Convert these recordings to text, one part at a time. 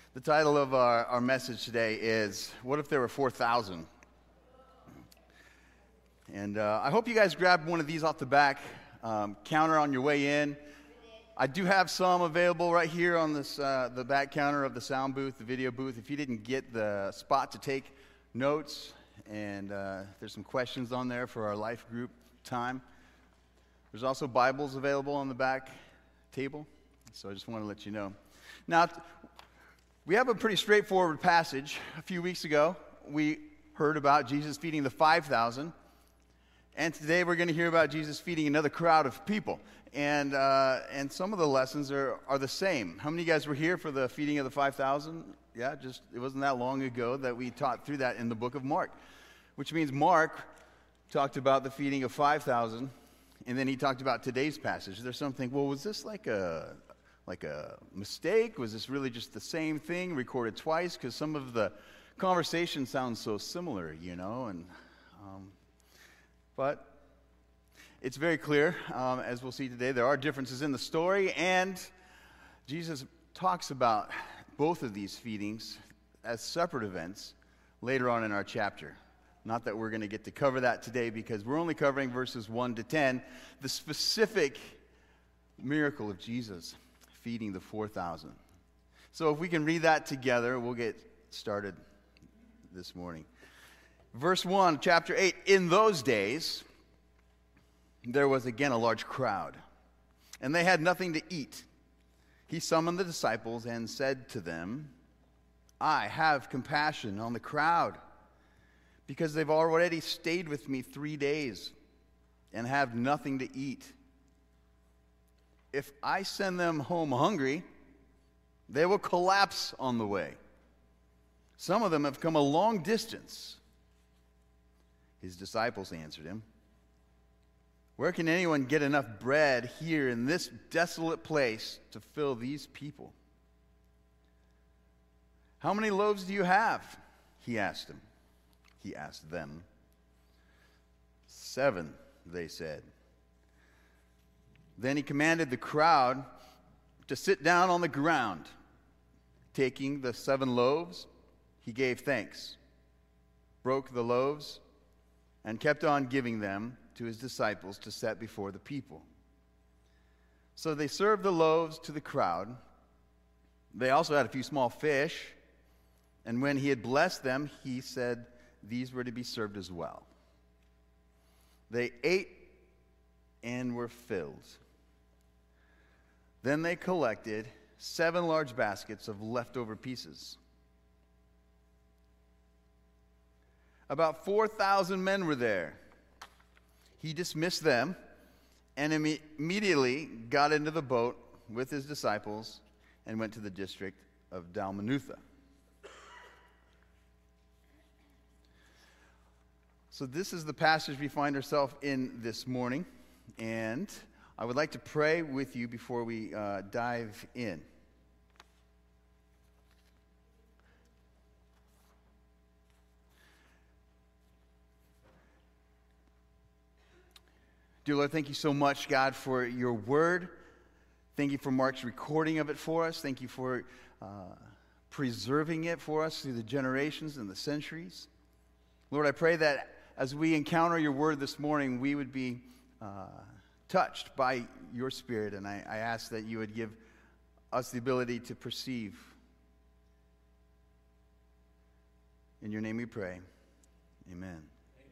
The title of our message today is, What If There Were 4,000? And I hope you guys grabbed one of these off the back counter on your way in. I do have some available right here on this the back counter of the sound booth, the video booth. If you didn't get the spot to take notes, and there's some questions on there for our life group time. There's also Bibles available on the back table, so I just want to let you know. Now, we have a pretty straightforward passage. A few weeks ago, we heard about Jesus feeding the 5,000, and today we're going to hear about Jesus feeding another crowd of people. And some of the lessons are the same. How many of you guys were here for the feeding of the 5,000? Yeah, it wasn't that long ago that we taught through that in the book of Mark, which means Mark talked about the feeding of 5,000, and then he talked about today's passage. There's something, well, was this like a mistake? Was this really just the same thing recorded twice? Because some of the conversation sounds so similar, but it's very clear, as we'll see today, there are differences in the story, and Jesus talks about both of these feedings as separate events later on in our chapter. Not that we're going to get to cover that today, because we're only covering verses 1 to 10, the specific miracle of Jesus feeding the 4,000. So if we can read that together, we'll get started this morning. Verse 1, chapter 8, in those days, there was again a large crowd, and they had nothing to eat. He summoned the disciples and said to them, I have compassion on the crowd, because they've already stayed with me 3 days and have nothing to eat. If I send them home hungry, they will collapse on the way. Some of them have come a long distance. His disciples answered him, where can anyone get enough bread here in this desolate place to fill these people? How many loaves do you have? He asked them. 7, they said. Then he commanded the crowd to sit down on the ground. Taking the 7 loaves, he gave thanks, broke the loaves, and kept on giving them to his disciples to set before the people. So they served the loaves to the crowd. They also had a few small fish, and when he had blessed them, he said these were to be served as well. They ate and were filled. Then they collected 7 large baskets of leftover pieces. About 4,000 men were there. He dismissed them and immediately got into the boat with his disciples and went to the district of Dalmanutha. So this is the passage we find ourselves in this morning, and I would like to pray with you before we dive in. Dear Lord, thank you so much, God, for your word. Thank you for Mark's recording of it for us. Thank you for preserving it for us through the generations and the centuries. Lord, I pray that as we encounter your word this morning, we would be touched by your Spirit, and I ask that you would give us the ability to perceive. In your name we pray. Amen.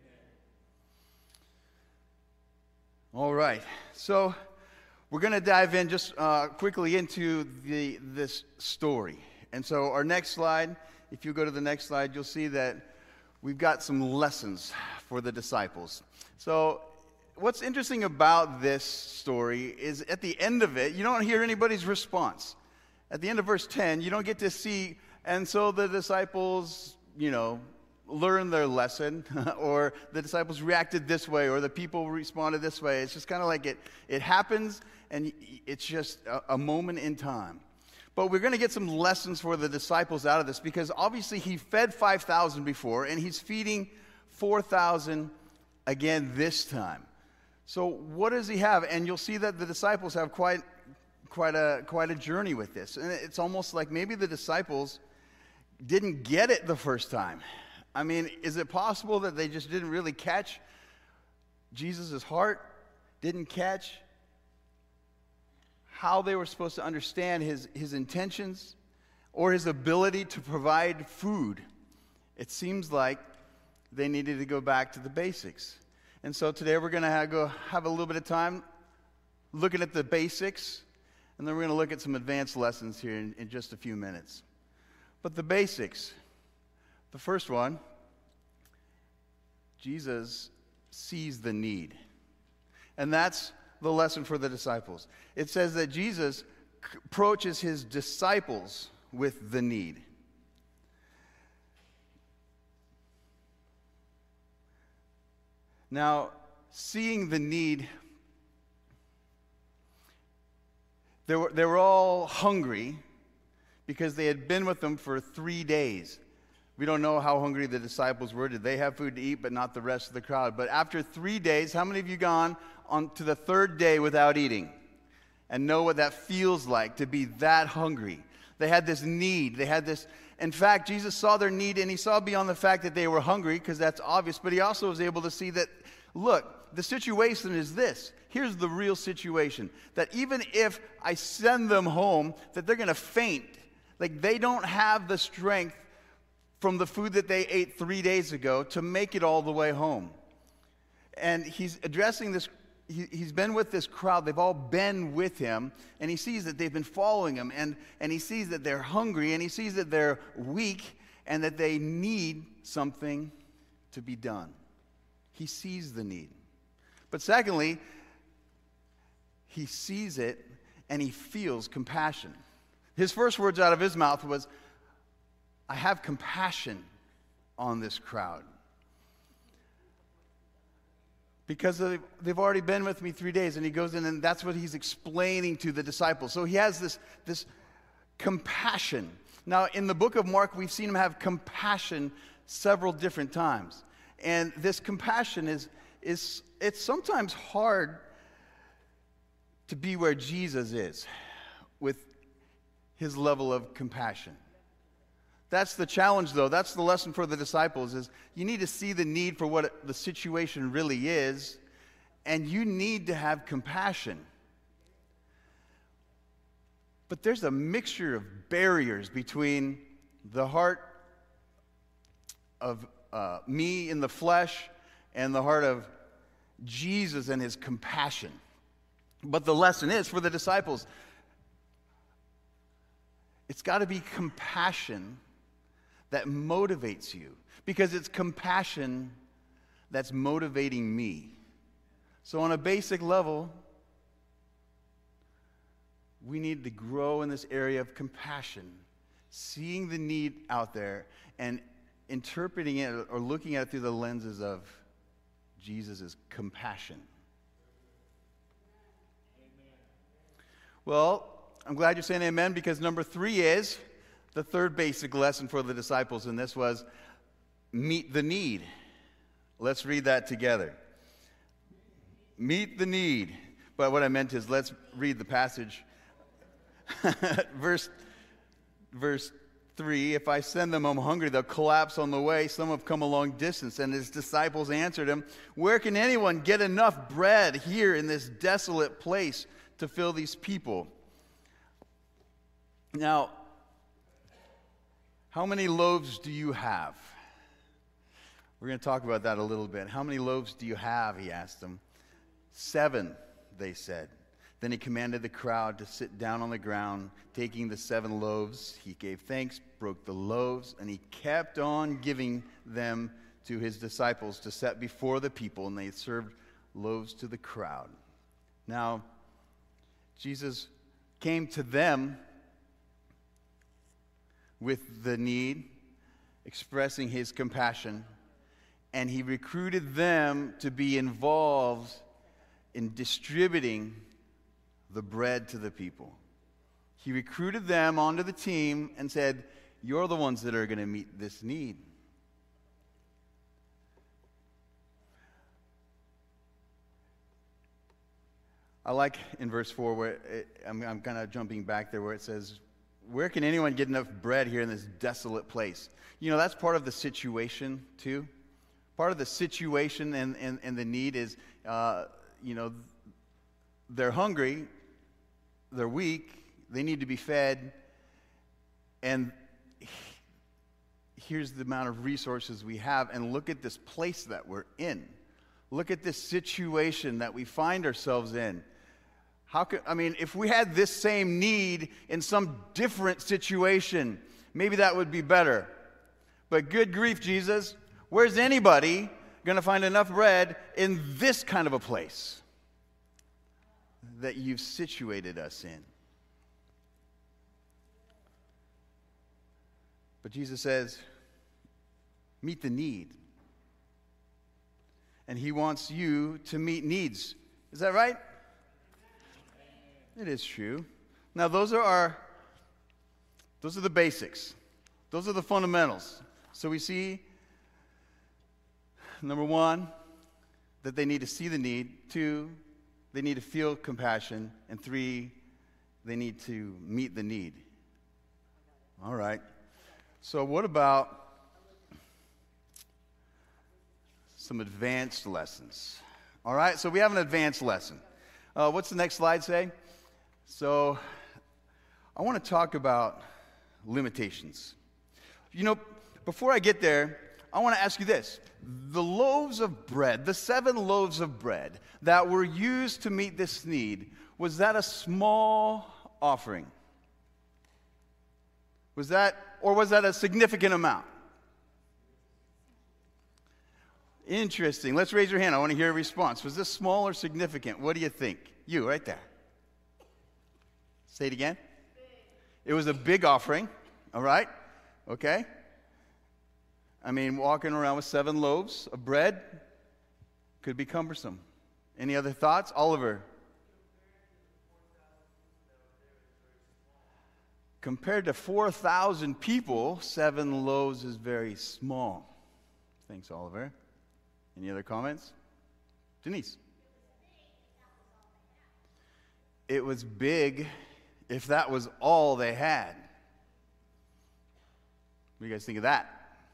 All right, so we're going to dive in just quickly into this story. And so our next slide, if you go to the next slide, you'll see that we've got some lessons for the disciples. So what's interesting about this story is at the end of it, you don't hear anybody's response. At the end of verse 10, you don't get to see, and so the disciples, learned their lesson, or the disciples reacted this way, or the people responded this way. It's just kind of like it happens, and it's just a moment in time. But we're going to get some lessons for the disciples out of this, because obviously he fed 5,000 before, and he's feeding 4,000 again this time. So what does he have? And you'll see that the disciples have quite a journey with this. And it's almost like maybe the disciples didn't get it the first time. I mean, is it possible that they just didn't really catch Jesus' heart? Didn't catch how they were supposed to understand his intentions or his ability to provide food? It seems like they needed to go back to the basics. And so today we're going to have a little bit of time looking at the basics, and then we're going to look at some advanced lessons here in just a few minutes. But the basics, the first one, Jesus sees the need. And that's the lesson for the disciples. It says that Jesus approaches his disciples with the need. Now, seeing the need, they were all hungry because they had been with them for 3 days. We don't know how hungry the disciples were. Did they have food to eat, but not the rest of the crowd? But after 3 days, how many of you gone on to the third day without eating and know what that feels like to be that hungry? They had this need. They had this. In fact, Jesus saw their need, and he saw beyond the fact that they were hungry, because that's obvious, but he also was able to see that, look, the situation is this. Here's the real situation, that even if I send them home, that they're going to faint. Like, they don't have the strength from the food that they ate 3 days ago to make it all the way home. And he's addressing this. He's been with this crowd. They've all been with him, and he sees that they've been following him, and he sees that they're hungry, and he sees that they're weak, and that they need something to be done. He sees the need. But secondly, he sees it, and he feels compassion. His first words out of his mouth was, I have compassion on this crowd, because they've already been with me 3 days. And he goes in, and that's what he's explaining to the disciples. So he has this compassion. Now, in the book of Mark, we've seen him have compassion several different times. And this compassion is it's sometimes hard to be where Jesus is with his level of compassion. That's the challenge, though. That's the lesson for the disciples, is you need to see the need for what the situation really is, and you need to have compassion. But there's a mixture of barriers between the heart of me in the flesh and the heart of Jesus and his compassion. But the lesson is, for the disciples, it's got to be compassion that motivates you, because it's compassion that's motivating me. So on a basic level, we need to grow in this area of compassion, seeing the need out there and interpreting it or looking at it through the lenses of Jesus' compassion. Well, I'm glad you're saying amen, because number 3 is the third basic lesson for the disciples, and this was meet the need. Let's read that together. Meet the need. But what I meant is, let's read the passage. Verse 3, if I send them home hungry, they'll collapse on the way. Some have come a long distance. And his disciples answered him, where can anyone get enough bread here in this desolate place to fill these people? Now, how many loaves do you have? We're going to talk about that a little bit. How many loaves do you have? He asked them. 7, they said. Then he commanded the crowd to sit down on the ground. Taking the 7 loaves, he gave thanks, broke the loaves, and he kept on giving them to his disciples to set before the people, and they served loaves to the crowd. Now, Jesus came to them with the need, expressing his compassion, and he recruited them to be involved in distributing the bread to the people. He recruited them onto the team and said, you're the ones that are going to meet this need. I like in verse 4 where I'm kind of jumping back there, where it says, where can anyone get enough bread here in this desolate place? You know, that's part of the situation, too. Part of the situation and the need is, you know, they're hungry, they're weak, they need to be fed, and here's the amount of resources we have, and look at this place that we're in. Look at this situation that we find ourselves in. If we had this same need in some different situation, maybe that would be better. But good grief, Jesus, where's anybody going to find enough bread in this kind of a place that you've situated us in? But Jesus says, meet the need. And he wants you to meet needs. Is that right? It is true. Now, those are the basics. Those are the fundamentals. So we see, number one, that they need to see the need. Two, they need to feel compassion. And three, they need to meet the need. All right. So what about some advanced lessons? All right, so we have an advanced lesson. What's the next slide say? So I want to talk about limitations. You know, before I get there, I want to ask you this. The loaves of bread, the 7 loaves of bread that were used to meet this need, was that a small offering? Was that a significant amount? Interesting. Let's raise your hand. I want to hear a response. Was this small or significant? What do you think? You, right there. Say it again. It was a big offering. All right. Okay. I mean, walking around with 7 loaves of bread could be cumbersome. Any other thoughts? Oliver. Compared to 4,000 people, 7 loaves is very small. Thanks, Oliver. Any other comments? Denise. It was big if that was all they had. What do you guys think of that?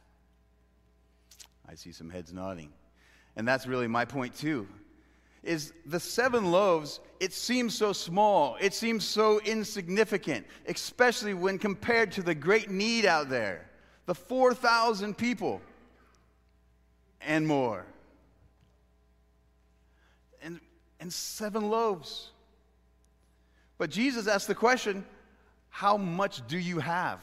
I see some heads nodding. And that's really my point too. Is the 7 loaves, it seems so small, it seems so insignificant, especially when compared to the great need out there. The 4,000 people and more. And 7 loaves. But Jesus asked the question, how much do you have?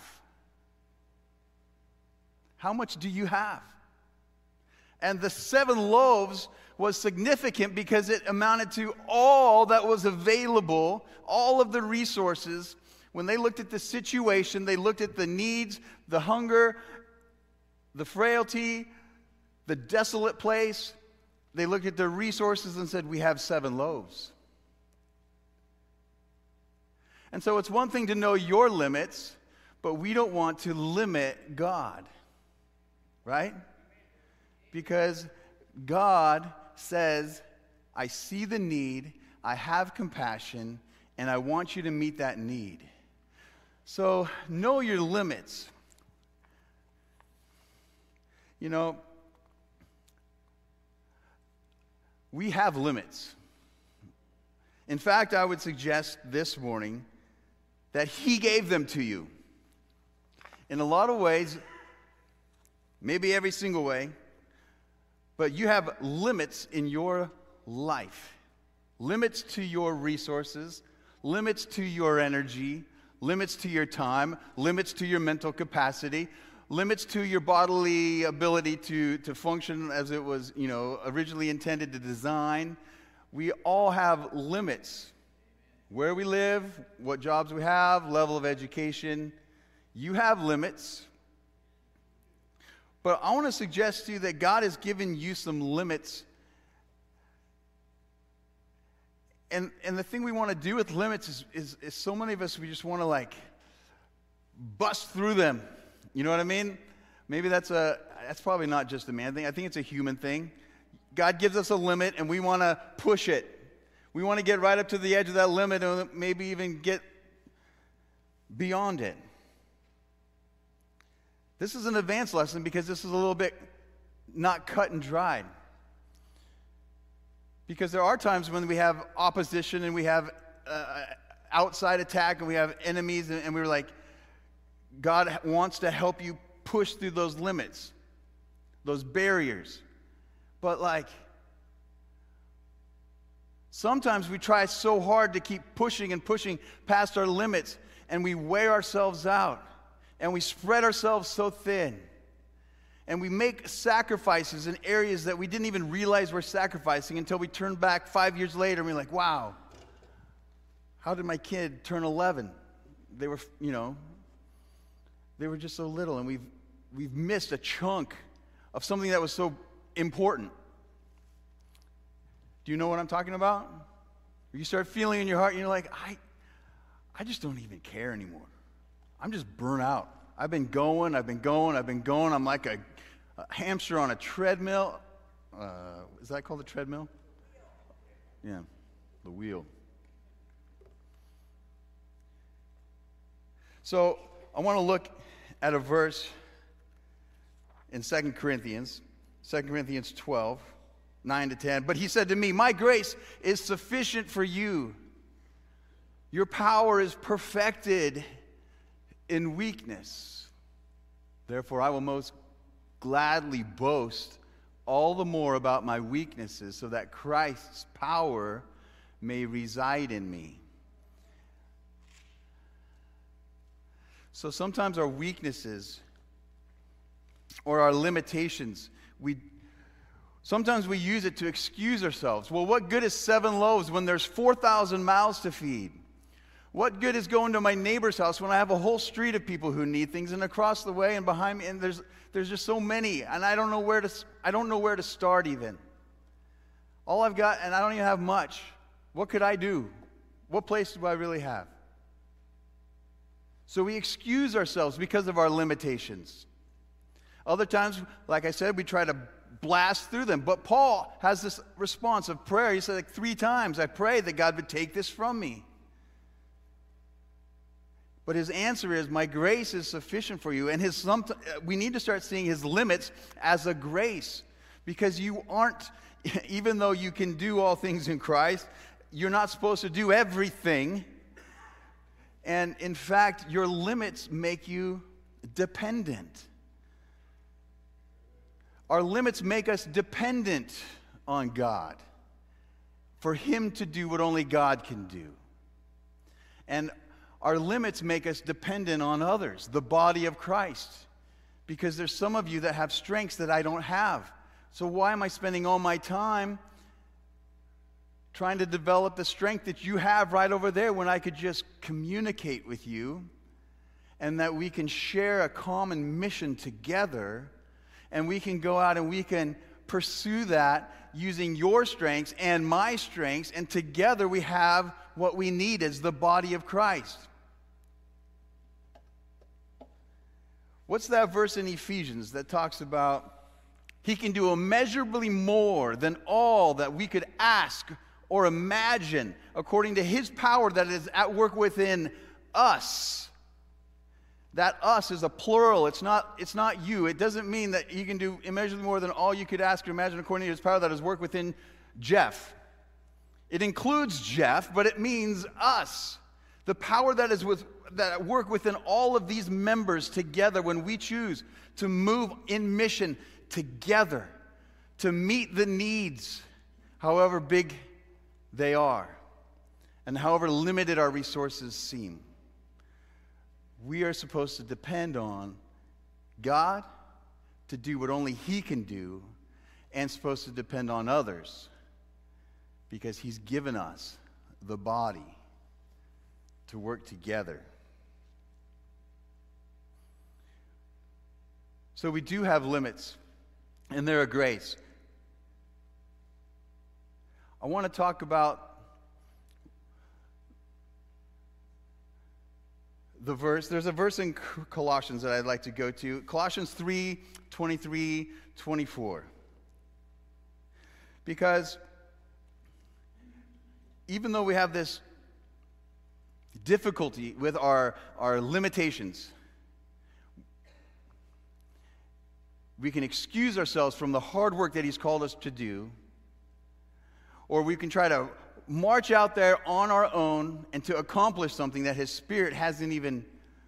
How much do you have? And the 7 loaves was significant because it amounted to all that was available, all of the resources. When they looked at the situation, they looked at the needs, the hunger, the frailty, the desolate place. They looked at their resources and said, we have 7 loaves. And so it's one thing to know your limits, but we don't want to limit God, right? Because God says, I see the need, I have compassion, and I want you to meet that need. So know your limits. You know, we have limits. In fact, I would suggest this morning that He gave them to you. In a lot of ways, maybe every single way, but you have limits in your life. Limits to your resources, limits to your energy, limits to your time, limits to your mental capacity, limits to your bodily ability to function as it was, originally intended to design. We all have limits. Where we live, what jobs we have, level of education. You have limits. But I want to suggest to you that God has given you some limits. And the thing we want to do with limits is so many of us, we just want to bust through them. You know what I mean? Maybe that's probably not just a man thing. I think it's a human thing. God gives us a limit and we want to push it. We want to get right up to the edge of that limit and maybe even get beyond it. This is an advanced lesson because this is a little bit not cut and dried. Because there are times when we have opposition and we have outside attack and we have enemies, and we're like, God wants to help you push through those limits, those barriers. But like, sometimes we try so hard to keep pushing and pushing past our limits, and we wear ourselves out, and we spread ourselves so thin, and we make sacrifices in areas that we didn't even realize we're sacrificing until we turn back 5 years later and we're like, wow, how did my kid turn 11? They were, they were just so little, and we've missed a chunk of something that was so important. Do you know what I'm talking about? You start feeling in your heart, and you're like, I just don't even care anymore. I'm just burnt out. I've been going. I'm like a hamster on a treadmill. Is that called a treadmill? Yeah, the wheel. So I want to look at a verse in 2 Corinthians 12, 9-10. But he said to me, my grace is sufficient for you. Your power is perfected in weakness. Therefore, I will most gladly boast all the more about my weaknesses, so that Christ's power may reside in me. So sometimes our weaknesses or our limitations, sometimes we use it to excuse ourselves. Well, what good is 7 loaves when there's 4,000 mouths to feed? What good is going to my neighbor's house when I have a whole street of people who need things, and across the way and behind me, and there's just so many, and I don't know where to start even. All I've got, and I don't even have much. What could I do? What place do I really have? So we excuse ourselves because of our limitations. Other times, like I said, we try to blast through them. But Paul has this response of prayer. He said like 3 times, I pray that God would take this from me. But his answer is, my grace is sufficient for you. And we need to start seeing his limits as a grace. Because you aren't, even though you can do all things in Christ, you're not supposed to do everything. And in fact, your limits make you dependent. Our limits make us dependent on God for him to do what only God can do. And our limits make us dependent on others, the body of Christ, because there's some of you that have strengths that I don't have. So why am I spending all my time trying to develop the strength that you have right over there when I could just communicate with you, and that we can share a common mission together, and we can go out and we can pursue that using your strengths and my strengths, and together we have what we need as the body of Christ. What's that verse in Ephesians that talks about he can do immeasurably more than all that we could ask or imagine, according to his power that is at work within us? That us is a plural. It's not you. It doesn't mean that he can do immeasurably more than all you could ask or imagine according to his power that is work within Jeff. It includes Jeff, but it means us. The power that is that work within all of these members together when we choose to move in mission together to meet the needs, however big they are, and however limited our resources seem. We are supposed to depend on God to do what only he can do, and supposed to depend on others because he's given us the body to work together. So we do have limits, and they're a grace. I want to talk about the verse. There's a verse in Colossians that I'd like to go to. Colossians 3:23-24. Because even though we have this difficulty, with our limitations, we can excuse ourselves from the hard work that He's called us to do, or we can try to march out there on our own and to accomplish something that His Spirit hasn't even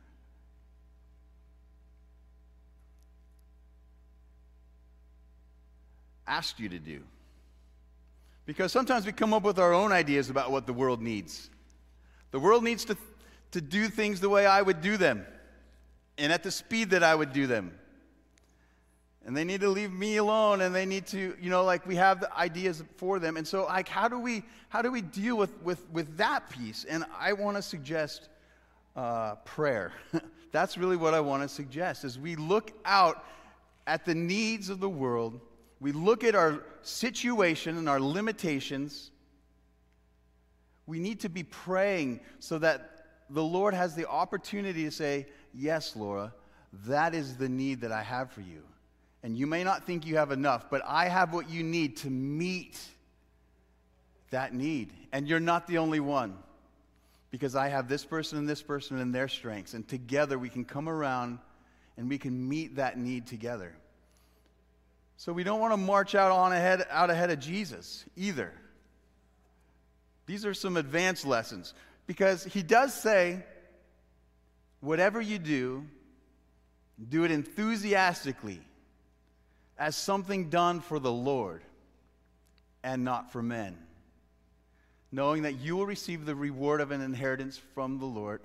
asked you to do. Because sometimes we come up with our own ideas about what the world needs. The world needs to do things the way I would do them, and at the speed that I would do them. And they need to leave me alone, and they need to, we have the ideas for them. And so, how do we deal with that piece? And I want to suggest prayer. That's really what I want to suggest. As we look out at the needs of the world, we look at our situation and our limitations, we need to be praying so that the Lord has the opportunity to say, yes, Laura, that is the need that I have for you. And you may not think you have enough, but I have what you need to meet that need. And you're not the only one, because I have this person and their strengths. And together we can come around and we can meet that need together. So we don't want to march out ahead of Jesus either. These are some advanced lessons, because He does say, whatever you do, do it enthusiastically, as something done for the Lord and not for men, knowing that you will receive the reward of an inheritance from the Lord.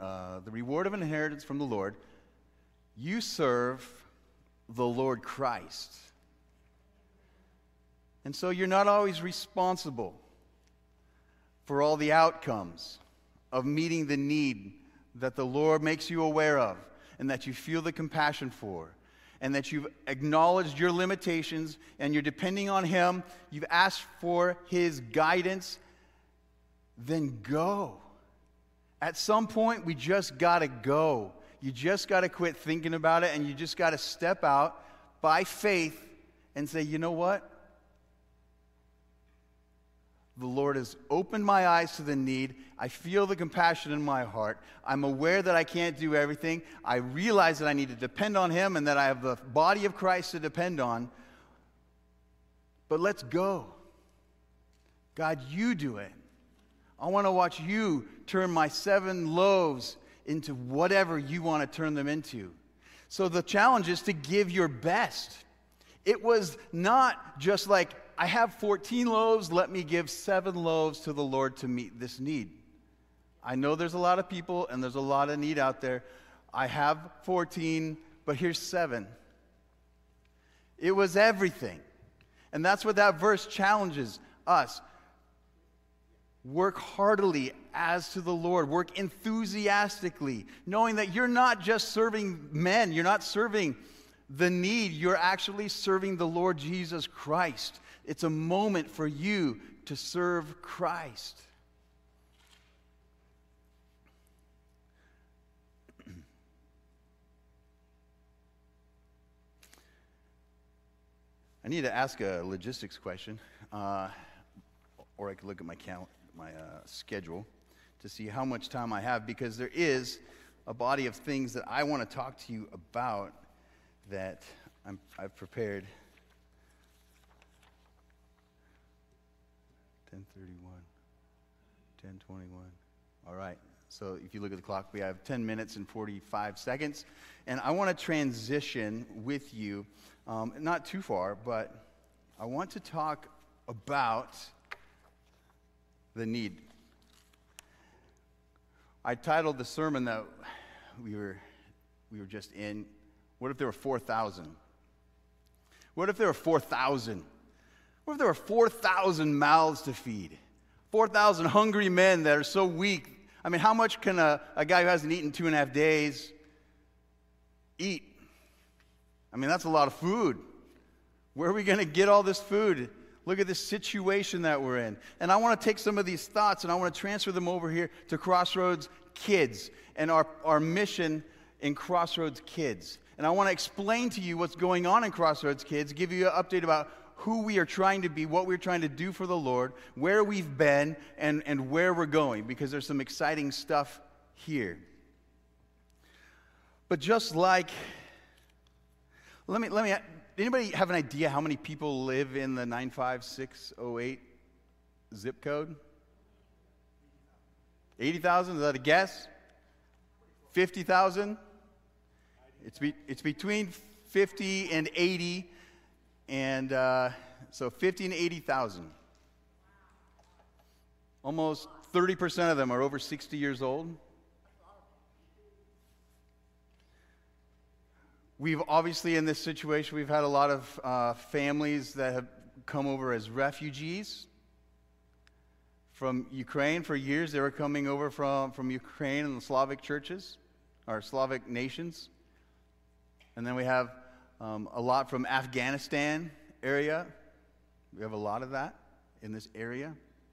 You serve the Lord Christ. And so you're not always responsible for all the outcomes of meeting the need that the Lord makes you aware of, and that you feel the compassion for, and that you've acknowledged your limitations, and you're depending on Him, you've asked for His guidance, then go. At some point, we just got to go. You just got to quit thinking about it, and you just got to step out by faith and say, you know what? The Lord has opened my eyes to the need. I feel the compassion in my heart. I'm aware that I can't do everything. I realize that I need to depend on Him and that I have the body of Christ to depend on. But let's go. God, you do it. I want to watch you turn my 7 loaves into whatever you want to turn them into. So the challenge is to give your best. It was not just like, I have 14 loaves, let me give 7 loaves to the Lord to meet this need. I know there's a lot of people and there's a lot of need out there. I have 14, but here's 7. It was everything. And that's what that verse challenges us. Work heartily as to the Lord. Work enthusiastically, knowing that you're not just serving men. You're not serving the need. You're actually serving the Lord Jesus Christ. It's a moment for you to serve Christ. I need to ask a logistics question, or I could look at my schedule to see how much time I have, because there is a body of things that I want to talk to you about that I've prepared. 10:31, 10:21. All right. So if you look at the clock, we have 10 minutes and 45 seconds. And I want to transition with you, not too far, but I want to talk about the need. I titled the sermon that we were just in, what if there were 4,000? What if there were 4,000? What if there were 4,000 mouths to feed? 4,000 hungry men that are so weak. I mean, how much can a guy who hasn't eaten 2.5 days eat? I mean, that's a lot of food. Where are we going to get all this food? Look at this situation that we're in. And I want to take some of these thoughts and I want to transfer them over here to Crossroads Kids and our mission in Crossroads Kids. And I want to explain to you what's going on in Crossroads Kids, give you an update about who we are trying to be, what we're trying to do for the Lord, where we've been, and where we're going, because there's some exciting stuff here. But just like, let me, anybody have an idea how many people live in the 95608 zip code? 80,000, is that a guess? 50,000? It's between 50 and 80, and so 50 and 80,000. Almost 30% of them are over 60 years old. We've obviously, in this situation, we've had a lot of families that have come over as refugees from Ukraine. For years, they were coming over from Ukraine and the Slavic churches, or Slavic nations. And then we have a lot from Afghanistan area. We have a lot of that in this area.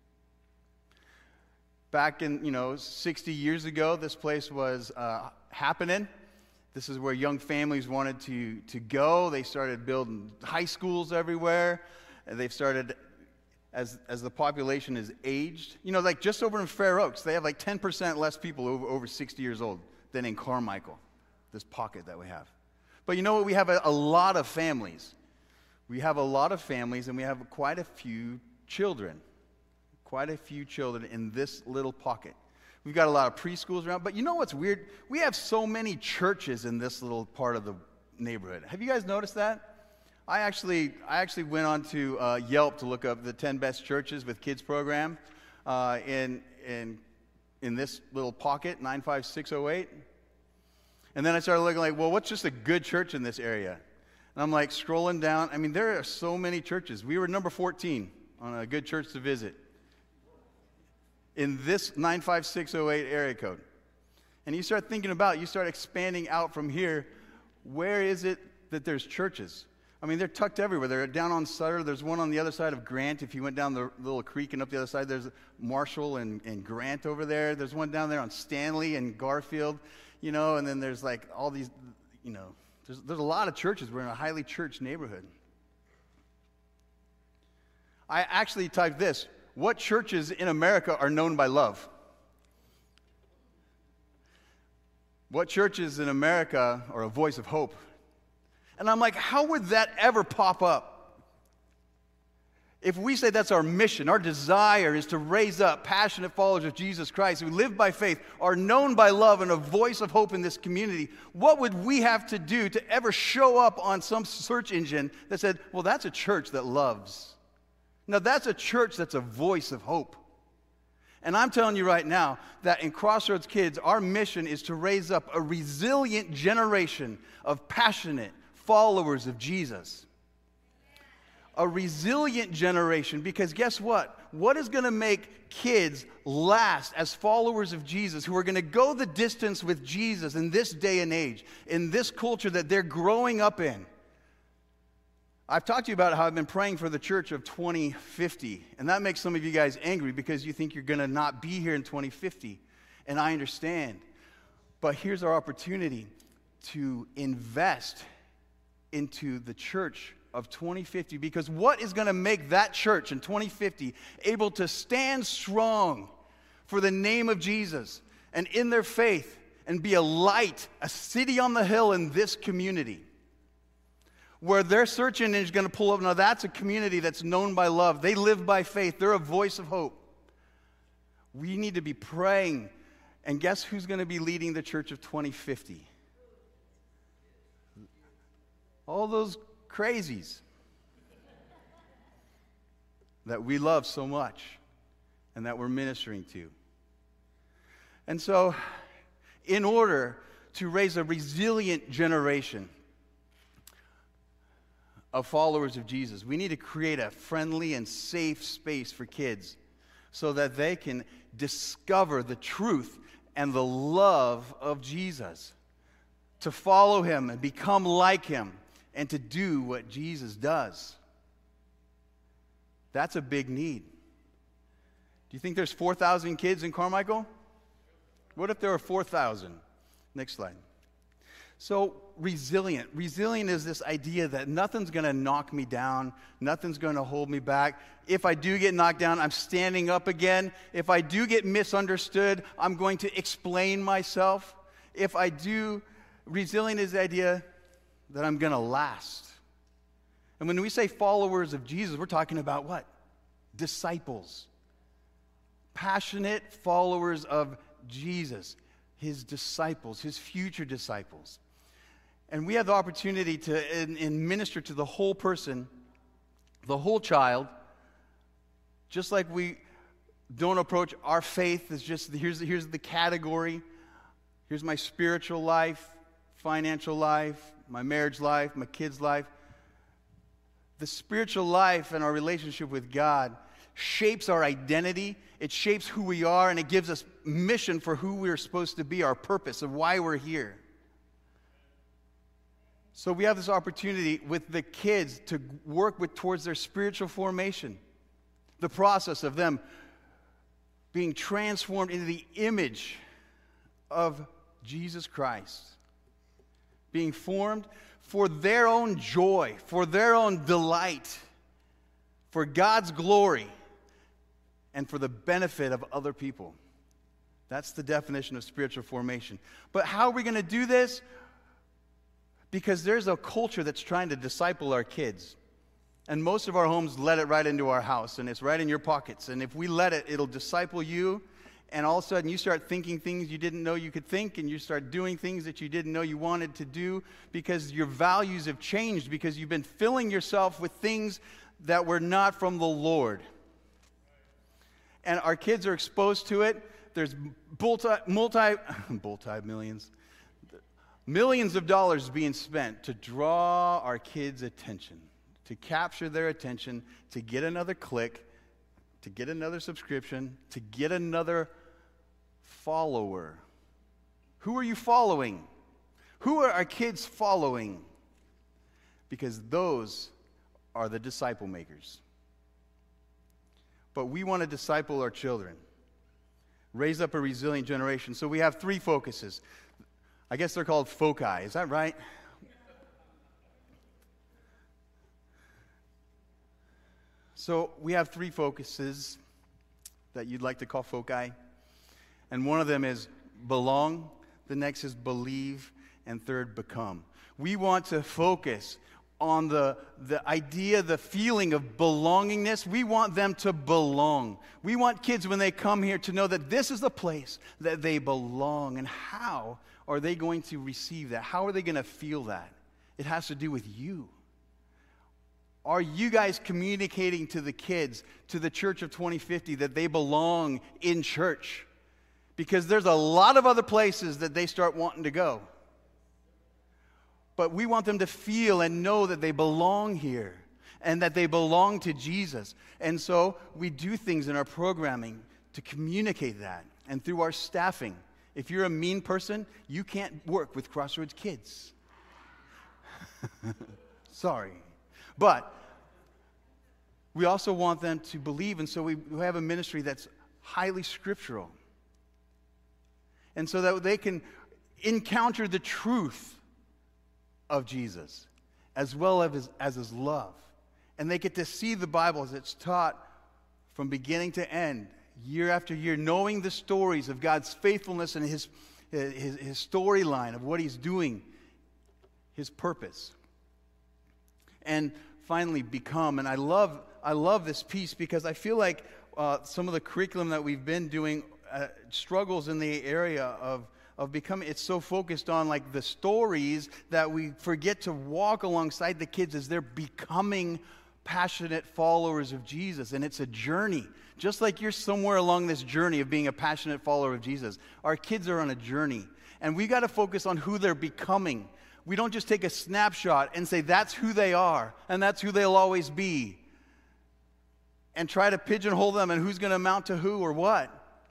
Back in, 60 years ago, this place was happening. This is where young families wanted to go. They started building high schools everywhere. And they've started, as the population has aged, like just over in Fair Oaks, they have like 10% less people over 60 years old than in Carmichael, this pocket that we have. But you know what? We have a lot of families. We have a lot of families, and we have quite a few children. Quite a few children in this little pocket. We've got a lot of preschools around, but you know what's weird? We have so many churches in this little part of the neighborhood. Have you guys noticed that? I actually went on to Yelp to look up the 10 best churches with kids program in this little pocket, 95608. And then I started looking like, well, what's just a good church in this area? And I'm like scrolling down. I mean, there are so many churches. We were number 14 on a good church to visit in this 95608 area code. And you start thinking about, you start expanding out from here, where is it that there's churches? I mean, they're tucked everywhere. They're down on Sutter. There's one on the other side of Grant. If you went down the little creek and up the other side, there's Marshall and Grant over there. There's one down there on Stanley and Garfield, and then there's like all these, there's a lot of churches. We're in a highly church neighborhood. I actually typed this: what churches in America are known by love? What churches in America are a voice of hope? And I'm like, how would that ever pop up? If we say that's our mission, our desire is to raise up passionate followers of Jesus Christ who live by faith, are known by love, and a voice of hope in this community, what would we have to do to ever show up on some search engine that said, well, that's a church that loves? Now, that's a church that's a voice of hope. And I'm telling you right now that in Crossroads Kids, our mission is to raise up a resilient generation of passionate followers of Jesus. A resilient generation, because guess what? What is going to make kids last as followers of Jesus, who are going to go the distance with Jesus in this day and age, in this culture that they're growing up in? I've talked to you about how I've been praying for the church of 2050, and that makes some of you guys angry because you think you're going to not be here in 2050, and I understand. But here's our opportunity to invest into the church of 2050, because what is going to make that church in 2050 able to stand strong for the name of Jesus and in their faith and be a light, a city on the hill in this community? Where their search engine is going to pull up, now that's a community that's known by love. They live by faith. They're a voice of hope. We need to be praying. And guess who's going to be leading the church of 2050? All those crazies that we love so much and that we're ministering to. And so, in order to raise a resilient generation of followers of Jesus, we need to create a friendly and safe space for kids so that they can discover the truth and the love of Jesus, to follow him and become like him and to do what Jesus does. That's a big need. Do you think there's 4,000 kids in Carmichael? What if there were 4,000? Next slide. So resilient. Resilient is this idea that nothing's going to knock me down. Nothing's going to hold me back. If I do get knocked down, I'm standing up again. If I do get misunderstood, I'm going to explain myself. Resilient is the idea that I'm going to last. And when we say followers of Jesus, we're talking about what? Disciples. Passionate followers of Jesus. His disciples, his future disciples. And we have the opportunity to minister to the whole person, the whole child, just like we don't approach our faith as just, here's the category. Here's my spiritual life, financial life, my marriage life, my kids' life. The spiritual life and our relationship with God shapes our identity. It shapes who we are, and it gives us mission for who we're supposed to be, our purpose of why we're here. So we have this opportunity with the kids to work towards their spiritual formation, the process of them being transformed into the image of Jesus Christ, being formed for their own joy, for their own delight, for God's glory, and for the benefit of other people. That's the definition of spiritual formation. But how are we going to do this? Because there's a culture that's trying to disciple our kids. And most of our homes let it right into our house, and it's right in your pockets. And if we let it, it'll disciple you, and all of a sudden you start thinking things you didn't know you could think, and you start doing things that you didn't know you wanted to do because your values have changed, because you've been filling yourself with things that were not from the Lord. And our kids are exposed to it. There's millions of dollars being spent to draw our kids' attention, to capture their attention, to get another click, to get another subscription, to get another follower. Who are you following? Who are our kids following? Because those are the disciple makers. But we want to disciple our children, raise up a resilient generation. So we have 3 focuses. I guess they're called foci. Is that right? So we have 3 focuses that you'd like to call foci. And one of them is belong, the next is believe, and third, become. We want to focus on the idea, the feeling of belongingness. We want them to belong. We want kids, when they come here, to know that this is the place that they belong. And how are they going to receive that? How are they going to feel that? It has to do with you. Are you guys communicating to the kids, to the Church of 2050, that they belong in church? Because there's a lot of other places that they start wanting to go. But we want them to feel and know that they belong here and that they belong to Jesus. And so we do things in our programming to communicate that. And through our staffing. If you're a mean person, you can't work with Crossroads Kids. Sorry. But we also want them to believe, and so we have a ministry that's highly scriptural. And so that they can encounter the truth of Jesus, as well as his love. And they get to see the Bible as it's taught from beginning to end, year after year, knowing the stories of God's faithfulness and his storyline of what he's doing, his purpose. And finally, become. And I love this piece because I feel like some of the curriculum that we've been doing struggles in the area of becoming. It's so focused on like the stories that we forget to walk alongside the kids as they're becoming passionate followers of Jesus. And it's a journey. Just like you're somewhere along this journey of being a passionate follower of Jesus, our kids are on a journey. And we got to focus on who they're becoming. We don't just take a snapshot and say that's who they are and that's who they'll always be and try to pigeonhole them and who's going to amount to who or what.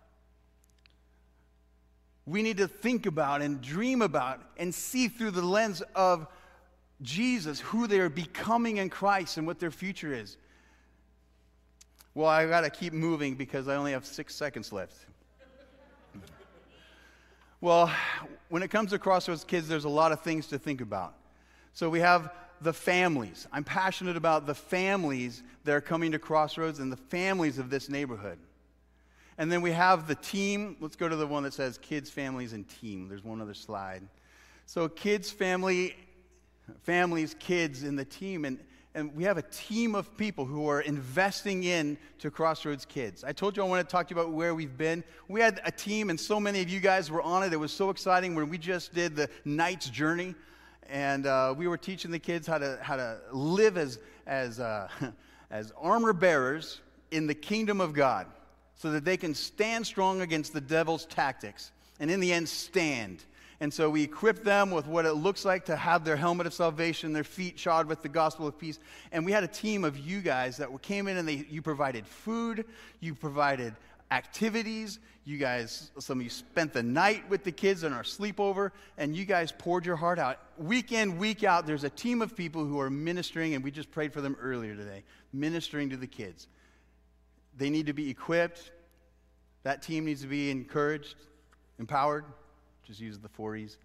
We need to think about and dream about and see through the lens of Jesus who they are becoming in Christ and what their future is. Well, I got to keep moving because I only have 6 seconds left. Well, when it comes to Crossroads Kids, there's a lot of things to think about. So we have the families. I'm passionate about the families that are coming to Crossroads and the families of this neighborhood. And then we have the team. Let's go to the one that says kids, families, and team. There's one other slide. So kids, families, kids, and the team. And we have a team of people who are investing in to Crossroads Kids. I told you I wanted to talk to you about where we've been. We had a team, and so many of you guys were on it. It was so exciting when we just did the Knight's Journey, and we were teaching the kids how to live as armor bearers in the kingdom of God, so that they can stand strong against the devil's tactics, and in the end, stand. And so we equipped them with what it looks like to have their helmet of salvation, their feet shod with the gospel of peace. And we had a team of you guys that came in, and you provided food, you provided activities, you guys, some of you spent the night with the kids in our sleepover, and you guys poured your heart out. Week in, week out, there's a team of people who are ministering, and we just prayed for them earlier today, ministering to the kids. They need to be equipped. That team needs to be encouraged, empowered. Just use the 4 E's.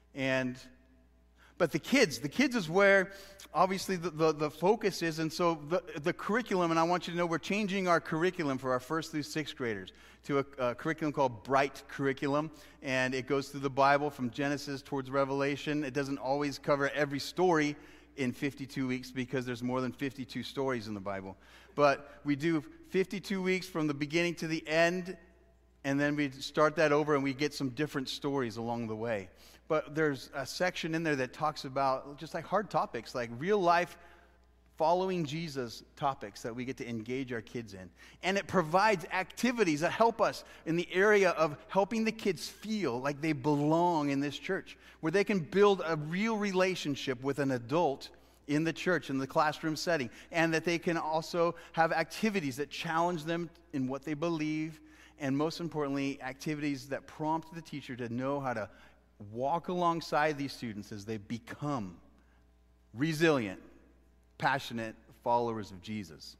But the kids is where obviously the focus is. And so the curriculum, and I want you to know we're changing our curriculum for our 1st through 6th graders to a curriculum called Bright Curriculum. And it goes through the Bible from Genesis towards Revelation. It doesn't always cover every story in 52 weeks because there's more than 52 stories in the Bible. But we do 52 weeks from the beginning to the end, and then we start that over and we get some different stories along the way. But there's a section in there that talks about just like hard topics, like real life following Jesus topics that we get to engage our kids in. And it provides activities that help us in the area of helping the kids feel like they belong in this church, where they can build a real relationship with an adult in the church, in the classroom setting, and that they can also have activities that challenge them in what they believe, and most importantly, activities that prompt the teacher to know how to walk alongside these students as they become resilient, passionate followers of Jesus.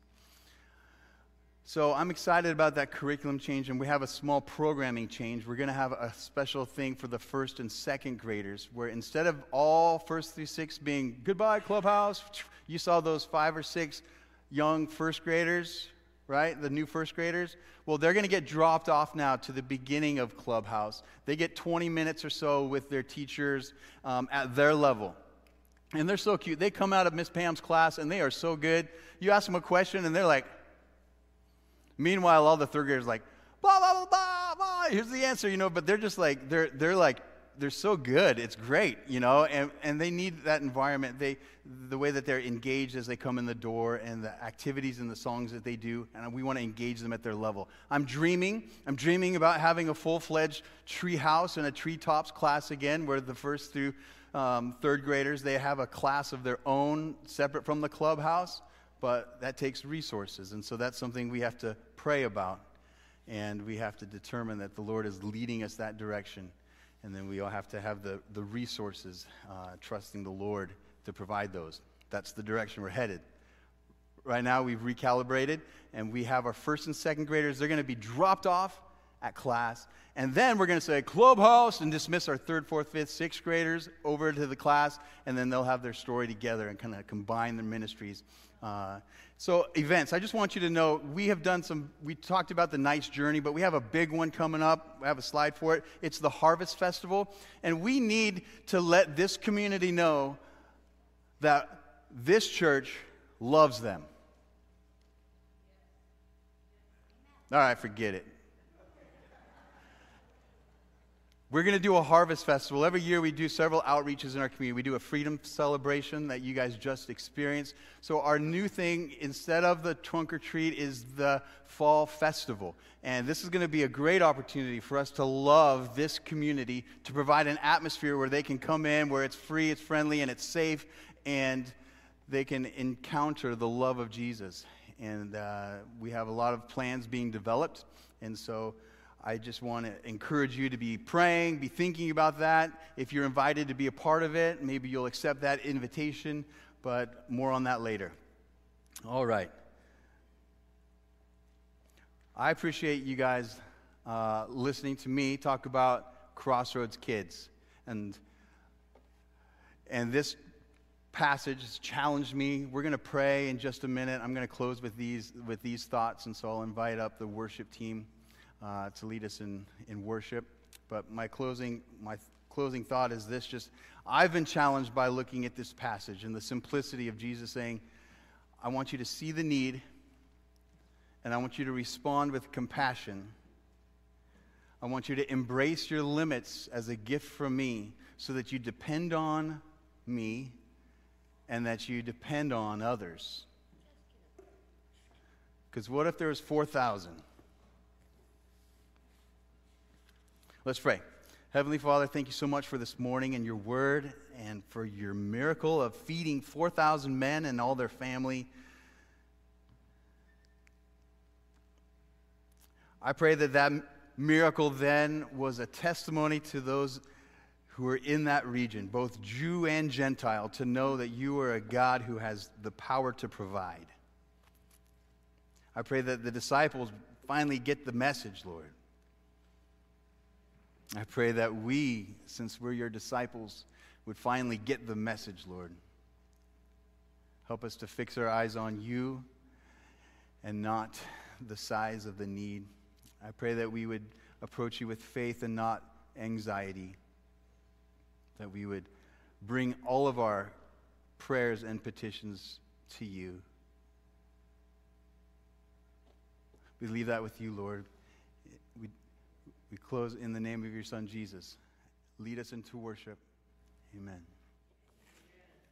So I'm excited about that curriculum change, and we have a small programming change. We're going to have a special thing for the 1st and 2nd graders, where instead of all 1st through 6th being goodbye clubhouse, you saw those 5 or 6 young 1st graders, right? The new 1st graders. Well, they're going to get dropped off now to the beginning of Clubhouse. They get 20 minutes or so with their teachers at their level. And they're so cute. They come out of Miss Pam's class, and they are so good. You ask them a question, and they're like, meanwhile, all the 3rd graders are like, blah, blah, blah, blah, blah. Here's the answer, but they're just like, they're so good. It's great, and they need that environment. The way that they're engaged as they come in the door, and the activities and the songs that they do, and we want to engage them at their level. I'm dreaming about having a full-fledged tree house and a treetops class again, where the 1st through 3rd graders, they have a class of their own separate from the clubhouse, but that takes resources, and so that's something we have to pray about, and we have to determine that the Lord is leading us that direction. And then we all have to have the resources, trusting the Lord to provide those. That's the direction we're headed. Right now we've recalibrated, and we have our 1st and 2nd graders. They're going to be dropped off at class. And then we're going to say clubhouse and dismiss our 3rd, 4th, 5th, 6th graders over to the class. And then they'll have their story together and kind of combine their ministries. So events, I just want you to know, we talked about the Knight's Journey, but we have a big one coming up. We have a slide for it. It's the Harvest Festival, and we need to let this community know that this church loves them. All right, forget it. We're going to do a Harvest Festival. Every year we do several outreaches in our community. We do a freedom celebration that you guys just experienced. So our new thing, instead of the trunk or treat, is the Fall Festival. And this is going to be a great opportunity for us to love this community, to provide an atmosphere where they can come in, where it's free, it's friendly, and it's safe, and they can encounter the love of Jesus. And we have a lot of plans being developed, and so I just want to encourage you to be praying, be thinking about that. If you're invited to be a part of it, maybe you'll accept that invitation, but more on that later. All right. I appreciate you guys listening to me talk about Crossroads Kids. And this passage has challenged me. We're going to pray in just a minute. I'm going to close with these thoughts, and so I'll invite up the worship team to lead us in worship. But my closing thought is this: just I've been challenged by looking at this passage and the simplicity of Jesus saying, I want you to see the need, and I want you to respond with compassion. I want you to embrace your limits as a gift from me so that you depend on me and that you depend on others. Because what if there was 4,000? Let's pray. Heavenly Father, thank you so much for this morning and your word and for your miracle of feeding 4,000 men and all their family. I pray that miracle then was a testimony to those who are in that region, both Jew and Gentile, to know that you are a God who has the power to provide. I pray that the disciples finally get the message, Lord. I pray that we, since we're your disciples, would finally get the message, Lord. Help us to fix our eyes on you and not the size of the need. I pray that we would approach you with faith and not anxiety. That we would bring all of our prayers and petitions to you. We leave that with you, Lord. We close in the name of your Son, Jesus. Lead us into worship. Amen.